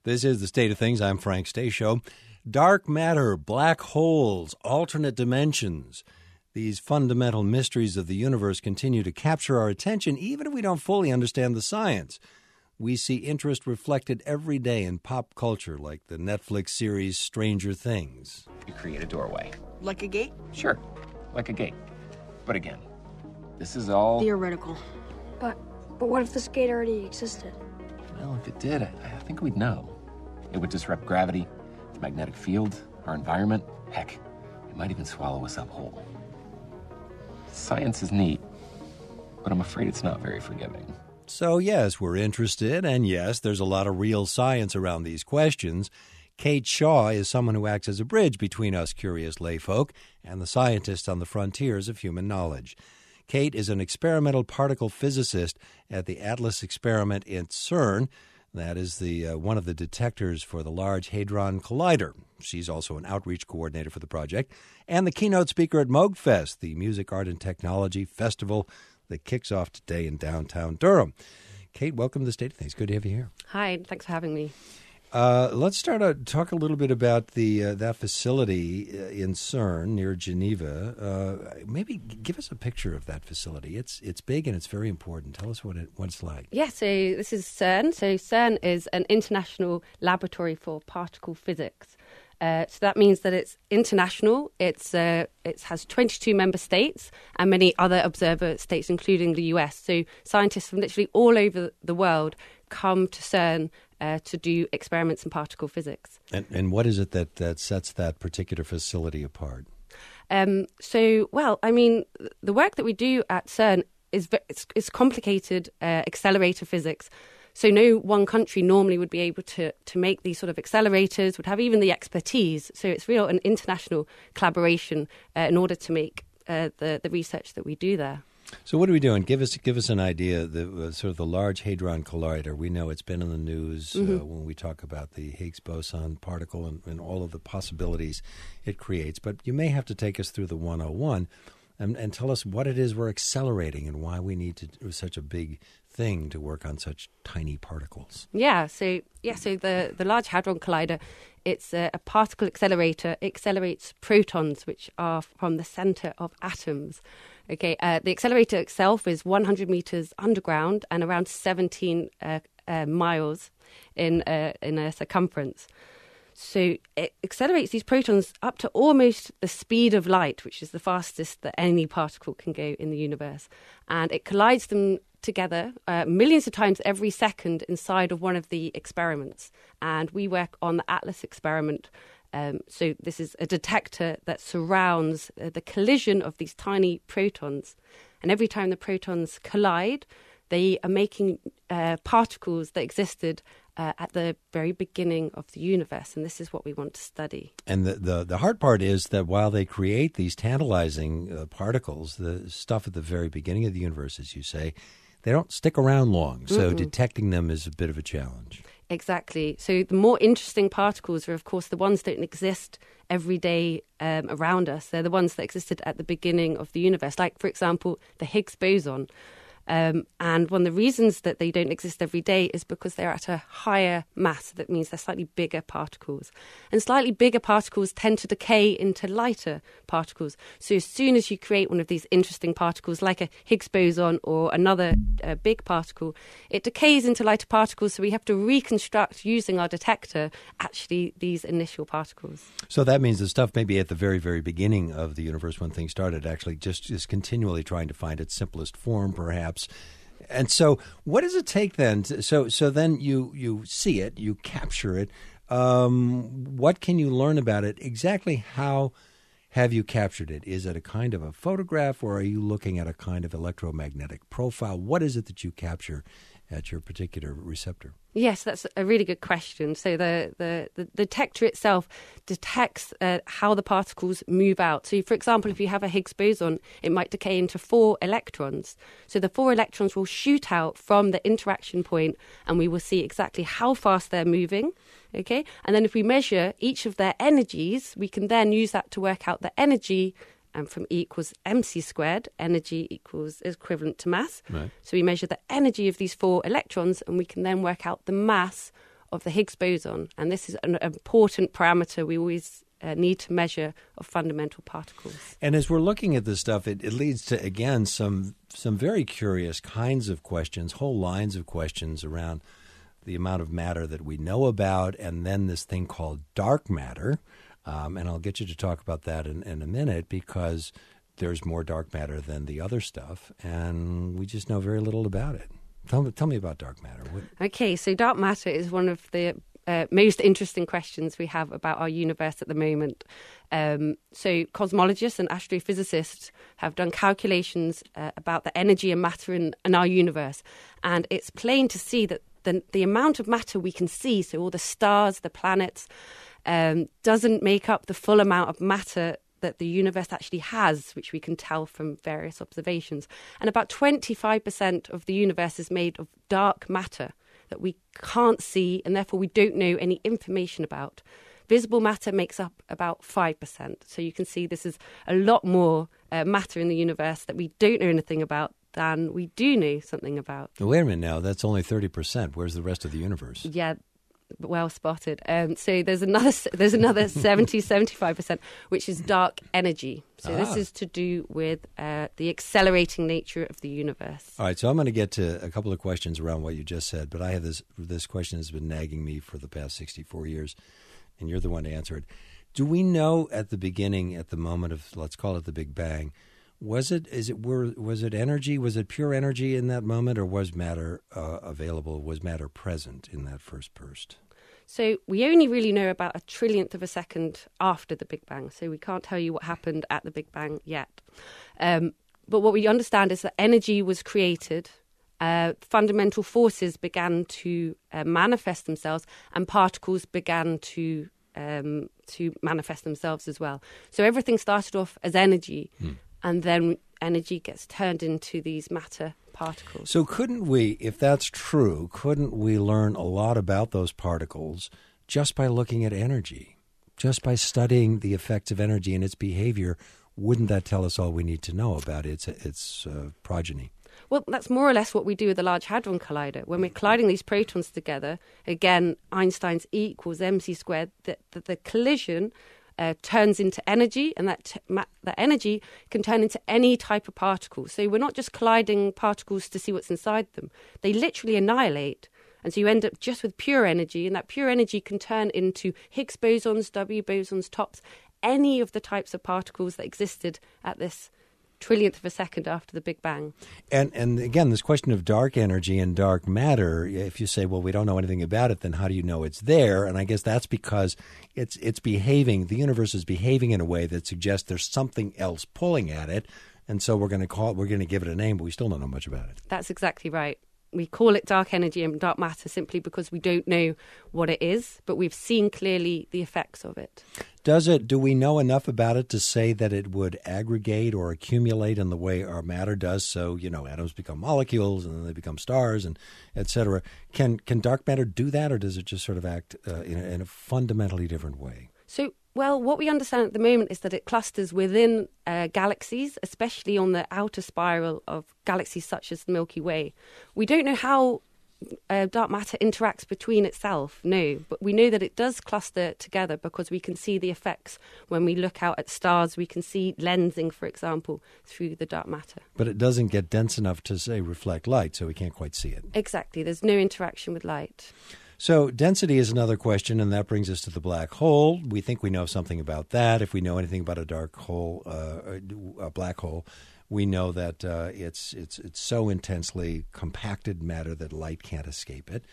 This is The State of Things. I'm Frank Stasio. Dark matter, black holes, alternate dimensions. These fundamental mysteries of the universe continue to capture our attention even if we don't fully understand the science. We see interest reflected every day in pop culture, like the Netflix series Stranger Things. You create a doorway. Like a gate? Sure, like a gate. But again, this is all theoretical. But what if this gate already existed? Well, if it did, I think we'd know. It would disrupt gravity, the magnetic field, our environment. Heck, it might even swallow us up whole. Science is neat, but I'm afraid it's not very forgiving. So, yes, we're interested, and yes, there's a lot of real science around these questions. Kate Shaw is someone who acts as a bridge between us curious layfolk and the scientists on the frontiers of human knowledge. Kate is an experimental particle physicist at the ATLAS experiment in CERN. That is the one of the detectors for the Large Hadron Collider. She's also an outreach coordinator for the project and the keynote speaker at MoogFest, the Music, Art, and Technology Festival that kicks off today in downtown Durham. Kate, welcome to The State of Things. Good to have you here. Hi, thanks for having me. Let's talk a little bit about that facility in CERN near Geneva. Maybe give us a picture of that facility. It's big and it's very important. Tell us what it's like. Yeah, so this is CERN. So CERN is an international laboratory for particle physics. So that means that it's international. It has 22 member states and many other observer states, including the US. So scientists from literally all over the world come to CERN to do experiments in particle physics. And what is it that sets that particular facility apart? The work that we do at CERN is complicated accelerator physics. So no one country normally would be able to make these sort of accelerators, would have even the expertise. So it's real an international collaboration in order to make the research that we do there. So what are we doing? Give us an idea. Sort of the Large Hadron Collider. We know it's been in the news when we talk about the Higgs boson particle and all of the possibilities it creates. But you may have to take us through the 101 and tell us what it is we're accelerating and why we need to do such a big thing to work on such tiny particles. So the Large Hadron Collider, it's a particle accelerator. It accelerates protons, which are from the center of atoms. Okay, the accelerator itself is 100 meters underground and around 17 miles in a circumference. So it accelerates these protons up to almost the speed of light, which is the fastest that any particle can go in the universe. And it collides them together millions of times every second inside of one of the experiments. And we work on the ATLAS experiment. So this is a detector that surrounds the collision of these tiny protons. And every time the protons collide, they are making particles that existed at the very beginning of the universe. And this is what we want to study. And the hard part is that while they create these tantalizing particles, the stuff at the very beginning of the universe, as you say, they don't stick around long. So detecting them is a bit of a challenge. Exactly. So the more interesting particles are, of course, the ones that don't exist every day around us. They're the ones that existed at the beginning of the universe, like, for example, the Higgs boson. And one of the reasons that they don't exist every day is because they're at a higher mass. That means they're slightly bigger particles. And slightly bigger particles tend to decay into lighter particles. So as soon as you create one of these interesting particles, like a Higgs boson or another big particle, it decays into lighter particles. So we have to reconstruct, using our detector, actually these initial particles. So that means the stuff maybe at the very, very beginning of the universe when things started actually just is continually trying to find its simplest form, perhaps. And so what does it take then? So then you see it, you capture it. What can you learn about it? Exactly how have you captured it? Is it a kind of a photograph, or are you looking at a kind of electromagnetic profile? What is it that you capture at your particular receptor? Yes, that's a really good question. So the detector itself detects how the particles move out. So, for example, if you have a Higgs boson, it might decay into 4 electrons. So the 4 electrons will shoot out from the interaction point, and we will see exactly how fast they're moving. Okay, and then if we measure each of their energies, we can then use that to work out the energy. And from E equals mc squared, energy equals equivalent to mass. Right. So we measure the energy of these 4 electrons, and we can then work out the mass of the Higgs boson. And this is an important parameter we always need to measure of fundamental particles. And as we're looking at this stuff, it leads to, again, some very curious kinds of questions, whole lines of questions around the amount of matter that we know about, and then this thing called dark matter. And I'll get you to talk about that in a minute, because there's more dark matter than the other stuff, and we just know very little about it. Tell me about dark matter. Okay, so dark matter is one of the most interesting questions we have about our universe at the moment. So cosmologists and astrophysicists have done calculations about the energy and matter in our universe, and it's plain to see that the amount of matter we can see, so all the stars, the planets, doesn't make up the full amount of matter that the universe actually has, which we can tell from various observations. And about 25% of the universe is made of dark matter that we can't see, and therefore we don't know any information about. Visible matter makes up about 5%. So you can see this is a lot more matter in the universe that we don't know anything about than we do know something about. Wait a minute now, that's only 30%. Where's the rest of the universe? Yeah, well spotted. So there's another 75%, which is dark energy. So this is to do with the accelerating nature of the universe. All right, so I'm going to get to a couple of questions around what you just said, but I have this question has been nagging me for the past 64 years, and you're the one to answer it. Do we know at the beginning, at the moment of, let's call it the Big Bang, was it energy? Was it pure energy in that moment, or was matter available? Was matter present in that first burst? So we only really know about a trillionth of a second after the Big Bang. So we can't tell you what happened at the Big Bang yet. But what we understand is that energy was created, fundamental forces began to manifest themselves, and particles began to manifest themselves as well. So everything started off as energy. And then energy gets turned into these matter particles. So couldn't we, if that's true, couldn't we learn a lot about those particles just by looking at energy? Just by studying the effects of energy and its behavior, wouldn't that tell us all we need to know about its progeny? Well, that's more or less what we do with the Large Hadron Collider. When we're colliding these protons together, again, Einstein's E equals mc squared, the collision turns into energy, and that energy can turn into any type of particle. So we're not just colliding particles to see what's inside them. They literally annihilate. And so you end up just with pure energy, and that pure energy can turn into Higgs bosons, W bosons, tops, any of the types of particles that existed at this trillionth of a second after the Big Bang. And again, this question of dark energy and dark matter, if you say, well, we don't know anything about it, then how do you know it's there? And I guess that's because it's behaving, the universe is behaving in a way that suggests there's something else pulling at it. And so we're going to give it a name, but we still don't know much about it. That's exactly right. We call it dark energy and dark matter simply because we don't know what it is, but we've seen clearly the effects of it. Do we know enough about it to say that it would aggregate or accumulate in the way our matter does? So, atoms become molecules and then they become stars and et cetera. Can dark matter do that, or does it just sort of act in a fundamentally different way? So, well, what we understand at the moment is that it clusters within galaxies, especially on the outer spiral of galaxies such as the Milky Way. We don't know how dark matter interacts between itself, no, but we know that it does cluster together because we can see the effects when we look out at stars. We can see lensing, for example, through the dark matter. But it doesn't get dense enough to, say, reflect light, so we can't quite see it. Exactly. There's no interaction with light. So density is another question, and that brings us to the black hole. We think we know something about that. If we know anything about a dark hole, a black hole, we know that it's so intensely compacted matter that light can't escape it.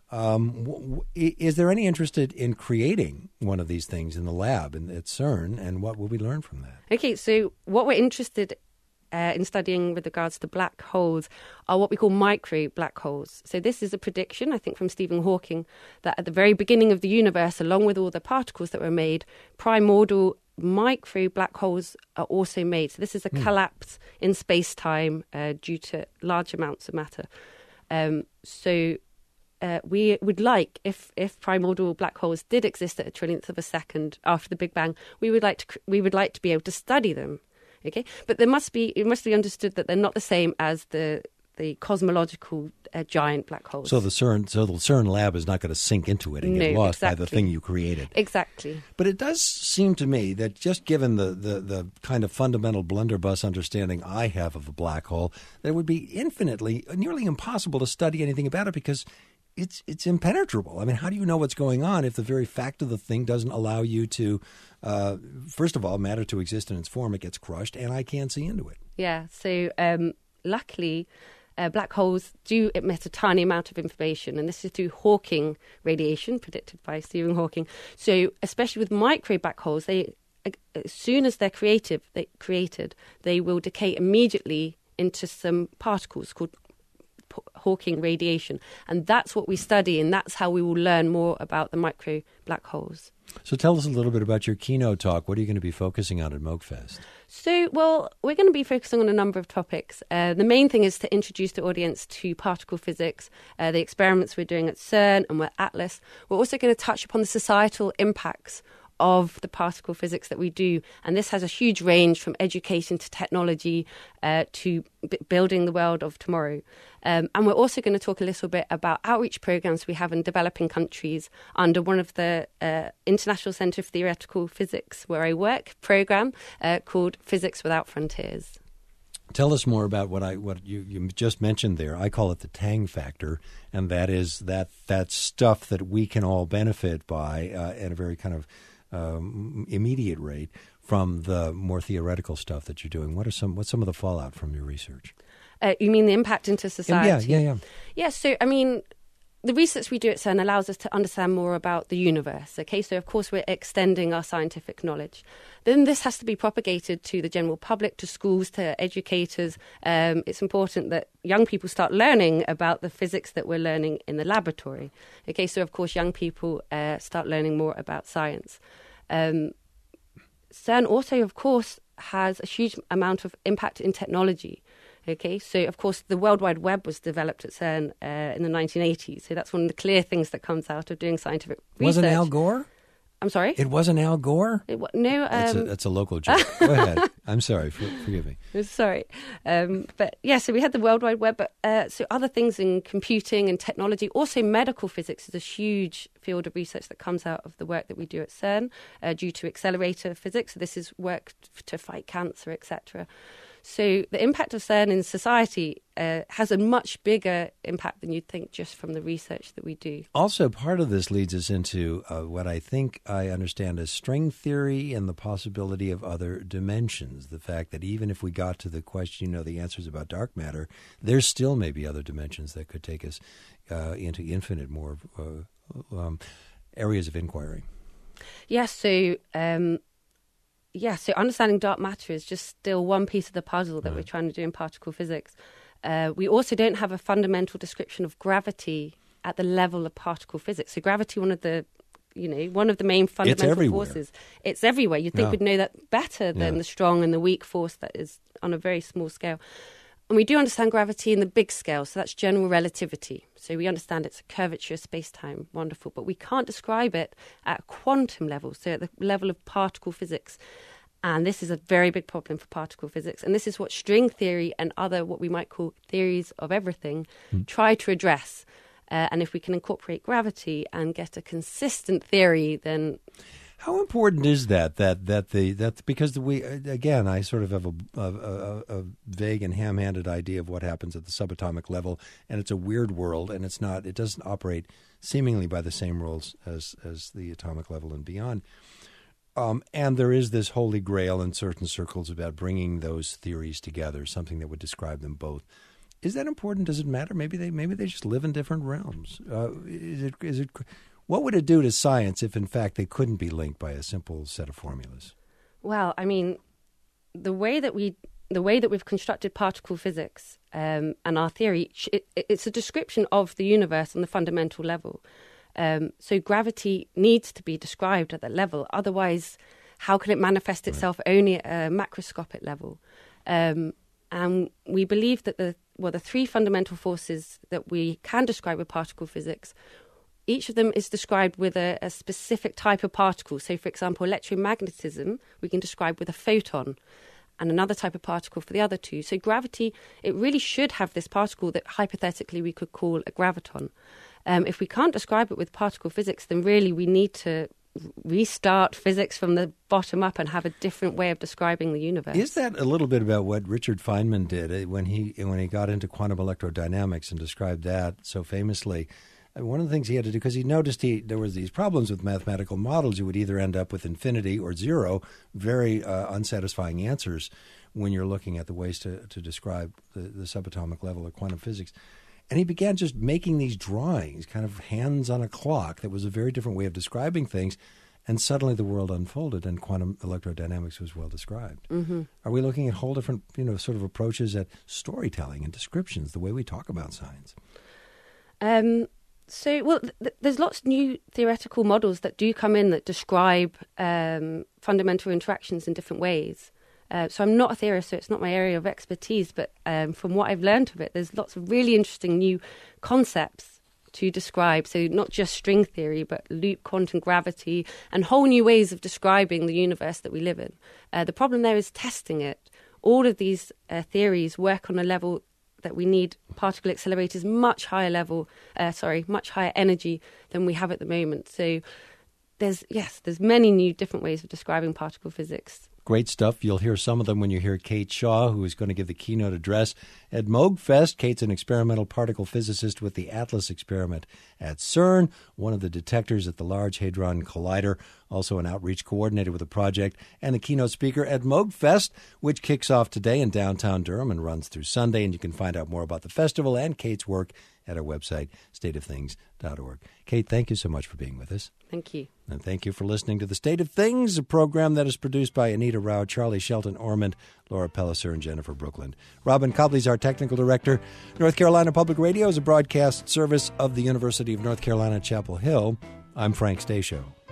Is there any interest in creating one of these things in the lab at CERN, and what will we learn from that? Okay, so what we're interested in studying with regards to black holes are what we call micro black holes. So this is a prediction, I think, from Stephen Hawking, that at the very beginning of the universe, along with all the particles that were made, primordial micro black holes are also made. So this is a collapse in space-time due to large amounts of matter. We would like, if primordial black holes did exist at a trillionth of a second after the Big Bang, we would like to be able to study them. Okay, but it must be understood that they're not the same as the the cosmological giant black holes. So the CERN lab is not going to sink into it and get lost by the thing you created. Exactly. But it does seem to me that just given the kind of fundamental blunderbuss understanding I have of a black hole, that it would be nearly impossible to study anything about it because it's impenetrable. I mean, how do you know what's going on if the very fact of the thing doesn't allow you to, first of all, matter to exist in its form? It gets crushed, and I can't see into it. Yeah. So luckily, black holes do emit a tiny amount of information, and this is through Hawking radiation, predicted by Stephen Hawking. So especially with micro black holes, as soon as they're created, they will decay immediately into some particles called Hawking radiation, and that's what we study, and that's how we will learn more about the micro black holes. So tell us a little bit about your keynote talk. What are you going to be focusing on at MOOCFest? So, well, we're going to be focusing on a number of topics. The main thing is to introduce the audience to particle physics, the experiments we're doing at CERN and at ATLAS. We're also going to touch upon the societal impacts of the particle physics that we do. And this has a huge range from education to technology to building the world of tomorrow. And we're also going to talk a little bit about outreach programs we have in developing countries under one of the International Centre for Theoretical Physics, where I work, program called Physics Without Frontiers. Tell us more about what you just mentioned there. I call it the Tang factor, and that is that stuff that we can all benefit by at a very kind of immediate rate from the more theoretical stuff that you're doing. What's some of the fallout from your research? You mean the impact into society? Yeah. Yeah, so, I mean, the research we do at CERN allows us to understand more about the universe. Okay, so of course we're extending our scientific knowledge. Then this has to be propagated to the general public, to schools, to educators. It's important that young people start learning about the physics that we're learning in the laboratory. Okay, so of course young people start learning more about science. CERN also, of course, has a huge amount of impact in technology. Okay, so of course the World Wide Web was developed at CERN in the 1980s. So that's one of the clear things that comes out of doing scientific research. Wasn't Al Gore? I'm sorry? It wasn't Al Gore? No. That's a local joke. Go ahead. I'm sorry. Forgive me. Sorry. But yeah, so we had the World Wide Web, but so other things in computing and technology. Also medical physics is a huge field of research that comes out of the work that we do at CERN due to accelerator physics. So this is work to fight cancer, etc. So the impact of CERN in society has a much bigger impact than you'd think just from the research that we do. Also, part of this leads us into what I think I understand as string theory and the possibility of other dimensions. The fact that even if we got to the question, the answers about dark matter, there still may be other dimensions that could take us into infinite more areas of inquiry. Yes, so understanding dark matter is just still one piece of the puzzle that we're trying to do in particle physics. We also don't have a fundamental description of gravity at the level of particle physics. So gravity, one of the main fundamental forces. It's everywhere. You'd think we'd know that better than the strong and the weak force that is on a very small scale. And we do understand gravity in the big scale, so that's general relativity. So we understand it's a curvature of space-time, wonderful, but we can't describe it at a quantum level, so at the level of particle physics. And this is a very big problem for particle physics. And this is what string theory and other what we might call theories of everything try to address. And if we can incorporate gravity and get a consistent theory, then... How important is that because I sort of have a vague and ham-handed idea of what happens at the subatomic level, and it's a weird world, and it doesn't operate seemingly by the same rules as the atomic level and beyond. And there is this holy grail in certain circles about bringing those theories together, something that would describe them both. Is that important? Does it matter? Maybe they just live in different realms. Is it? What would it do to science if, in fact, they couldn't be linked by a simple set of formulas? Well, I mean, the way that we've constructed particle physics and our theory, it's a description of the universe on the fundamental level. So gravity needs to be described at that level. Otherwise, how can it manifest itself only at a macroscopic level? And we believe that the three fundamental forces that we can describe with particle physics, each of them is described with a specific type of particle. So, for example, electromagnetism we can describe with a photon. and another type of particle for the other two. So gravity, it really should have this particle that hypothetically we could call a graviton. If we can't describe it with particle physics, then really we need to restart physics from the bottom up and have a different way of describing the universe. Is that a little bit about what Richard Feynman did when he got into quantum electrodynamics and described that so famously? One of the things he had to do, because he noticed there was these problems with mathematical models, you would either end up with infinity or zero, very unsatisfying answers when you're looking at the ways to describe the subatomic level of quantum physics. And he began just making these drawings, kind of hands on a clock, that was a very different way of describing things. And suddenly the world unfolded and quantum electrodynamics was well described. Mm-hmm. Are we looking at whole different, sort of approaches at storytelling and descriptions, the way we talk about science? There's lots of new theoretical models that do come in that describe fundamental interactions in different ways. So I'm not a theorist, so it's not my area of expertise, but from what I've learned of it, there's lots of really interesting new concepts to describe. So not just string theory, but loop quantum gravity and whole new ways of describing the universe that we live in. The problem there is testing it. All of these theories work on a level that we need particle accelerators much higher energy than we have at the moment. So there's many new different ways of describing particle physics. Great stuff. You'll hear some of them when you hear Kate Shaw, who is going to give the keynote address at MOOGFest. Kate's an experimental particle physicist with the ATLAS experiment at CERN, one of the detectors at the Large Hadron Collider, also an outreach coordinator with the project, and the keynote speaker at MOOGFest, which kicks off today in downtown Durham and runs through Sunday. And you can find out more about the festival and Kate's work at our website, stateofthings.org. Kate, thank you so much for being with us. Thank you. And thank you for listening to The State of Things, a program that is produced by Anita Rao, Charlie Shelton Ormond, Laura Pellicer, and Jennifer Brookland. Robin Cobley is our technical director. North Carolina Public Radio is a broadcast service of the University of North Carolina, Chapel Hill. I'm Frank Stasio.